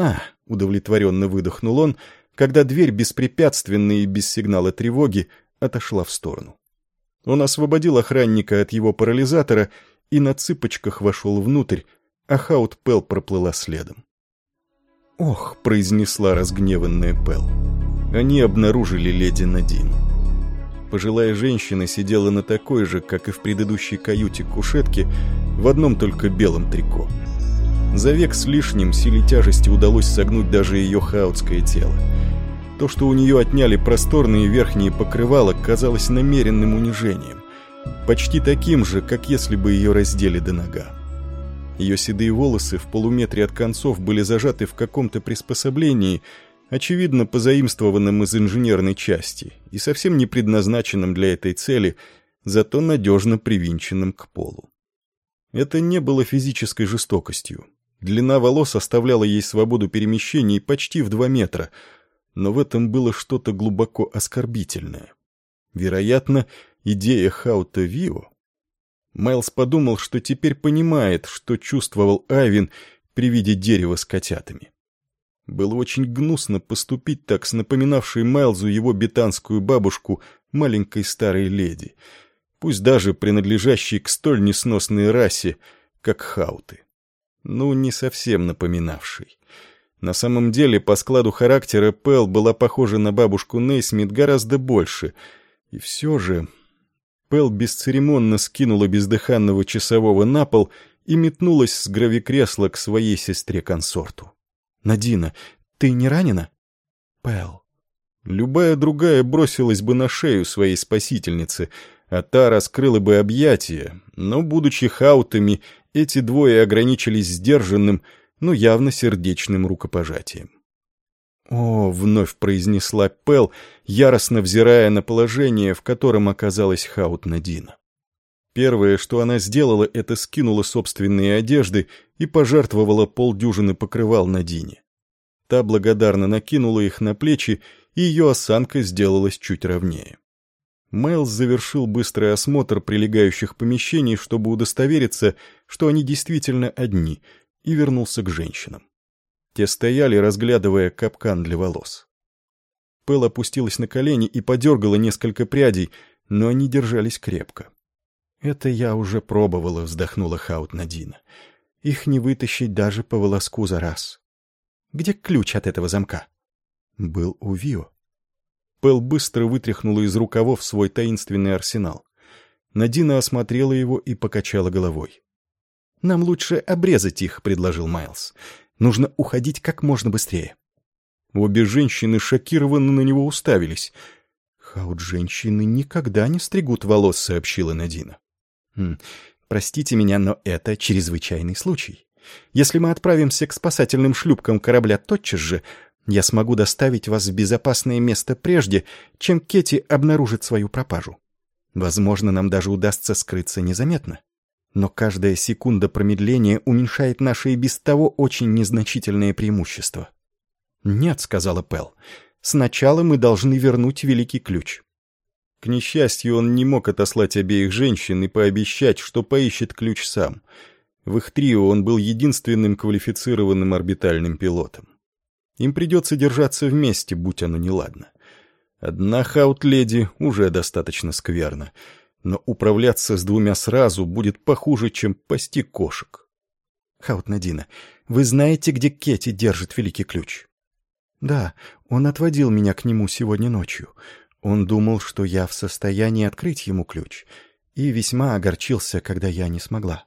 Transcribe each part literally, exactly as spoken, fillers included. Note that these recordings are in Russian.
«А!» — удовлетворенно выдохнул он, когда дверь беспрепятственно и без сигнала тревоги отошла в сторону. Он освободил охранника от его парализатора и на цыпочках вошел внутрь, а Хаут Пел проплыла следом. «Ох!» — произнесла разгневанная Пел. Они обнаружили леди Надину. Пожилая женщина сидела на такой же, как и в предыдущей каюте, кушетке, в одном только белом трико. За век с лишним силе тяжести удалось согнуть даже ее хаутское тело. То, что у нее отняли просторные верхние покрывала, казалось намеренным унижением. Почти таким же, как если бы ее раздели до нога. Ее седые волосы в полуметре от концов были зажаты в каком-то приспособлении, очевидно позаимствованном из инженерной части и совсем не предназначенном для этой цели, зато надежно привинченном к полу. Это не было физической жестокостью. Длина волос оставляла ей свободу перемещений почти в два метра, но в этом было что-то глубоко оскорбительное. Вероятно, идея Хаута Вио. Майлз подумал, что теперь понимает, что чувствовал Айвин при виде дерева с котятами. Было очень гнусно поступить так с напоминавшей Майлзу его бетанскую бабушку маленькой старой леди, пусть даже принадлежащей к столь несносной расе, как Хауты. Ну, не совсем напоминавшей. На самом деле, по складу характера Пел была похожа на бабушку Нейсмит гораздо больше, и все же... Пел бесцеремонно скинула бездыханного часового на пол и метнулась с гравикресла к своей сестре-консорту. «Надина, ты не ранена?» «Пел». Любая другая бросилась бы на шею своей спасительницы, а та раскрыла бы объятия, но, будучи хаутами, эти двое ограничились сдержанным, но явно сердечным рукопожатием. «О!» — вновь произнесла Пел, яростно взирая на положение, в котором оказалась Хаут Надина. Первое, что она сделала, это скинула собственные одежды и пожертвовала полдюжины покрывал Надине. Та благодарно накинула их на плечи, и ее осанка сделалась чуть ровнее. Майлз завершил быстрый осмотр прилегающих помещений, чтобы удостовериться, что они действительно одни, и вернулся к женщинам. Те стояли, разглядывая капкан для волос. Пел опустилась на колени и подергала несколько прядей, но они держались крепко. «Это я уже пробовала», — вздохнула Хаут Надина. «Их не вытащить даже по волоску за раз». «Где ключ от этого замка?» «Был у Вио». Пел быстро вытряхнула из рукавов свой таинственный арсенал. Надина осмотрела его и покачала головой. «Нам лучше обрезать их», — предложил Майлз. «Нужно уходить как можно быстрее». Обе женщины шокированно на него уставились. «Хаут, женщины никогда не стригут волос», — сообщила Надина. «Хм, простите меня, но это чрезвычайный случай. Если мы отправимся к спасательным шлюпкам корабля тотчас же, я смогу доставить вас в безопасное место прежде, чем Кетти обнаружит свою пропажу. Возможно, нам даже удастся скрыться незаметно. Но каждая секунда промедления уменьшает наше и без того очень незначительное преимущество». «Нет», — сказала Пел, — «сначала мы должны вернуть великий ключ». К несчастью, он не мог отослать обеих женщин и пообещать, что поищет ключ сам. В их трио он был единственным квалифицированным орбитальным пилотом. Им придется держаться вместе, будь оно неладно. Одна Хаут-леди уже достаточно скверна, но управляться с двумя сразу будет похуже, чем пасти кошек. «Хаут Надина, вы знаете, где Кетти держит великий ключ?» «Да, он отводил меня к нему сегодня ночью. Он думал, что я в состоянии открыть ему ключ, и весьма огорчился, когда я не смогла».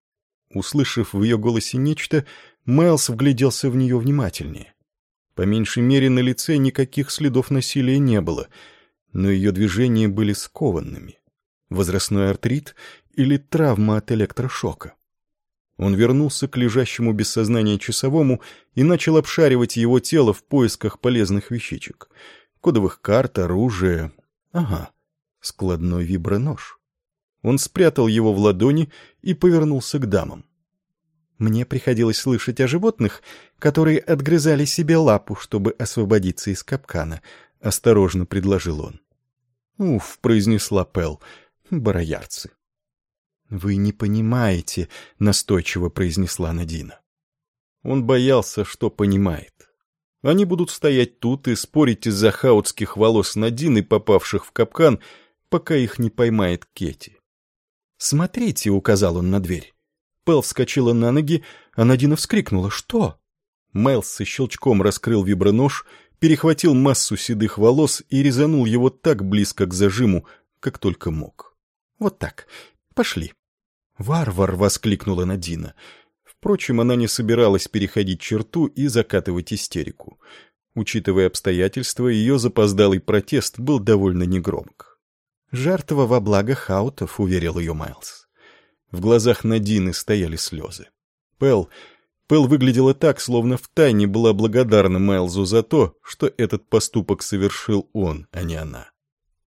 Услышав в ее голосе нечто, Майлз вгляделся в нее внимательнее. По меньшей мере, на лице никаких следов насилия не было, но ее движения были скованными. Возрастной артрит или травма от электрошока. Он вернулся к лежащему без сознания часовому и начал обшаривать его тело в поисках полезных вещичек. Кодовых карт, оружия. Ага, складной вибронож. Он спрятал его в ладони и повернулся к дамам. «Мне приходилось слышать о животных, которые отгрызали себе лапу, чтобы освободиться из капкана», — осторожно предложил он. «Уф», — произнесла Пел, — «бароярцы». «Вы не понимаете», — настойчиво произнесла Надина. Он боялся, что понимает. Они будут стоять тут и спорить из-за хаутских волос Надины, попавших в капкан, пока их не поймает Кетти. «Смотрите», — указал он на дверь. Пэл вскочила на ноги, а Надина вскрикнула. «Что?» Майлз со щелчком раскрыл вибронож, перехватил массу седых волос и резанул его так близко к зажиму, как только мог. «Вот так. Пошли». «Варвар!» — воскликнула Надина. Впрочем, она не собиралась переходить черту и закатывать истерику. Учитывая обстоятельства, ее запоздалый протест был довольно негромок. «Жертва во благо хаутов», — уверил ее Майлз. В глазах Надины стояли слезы. Пэл... Пэл выглядела так, словно втайне была благодарна Майлзу за то, что этот поступок совершил он, а не она.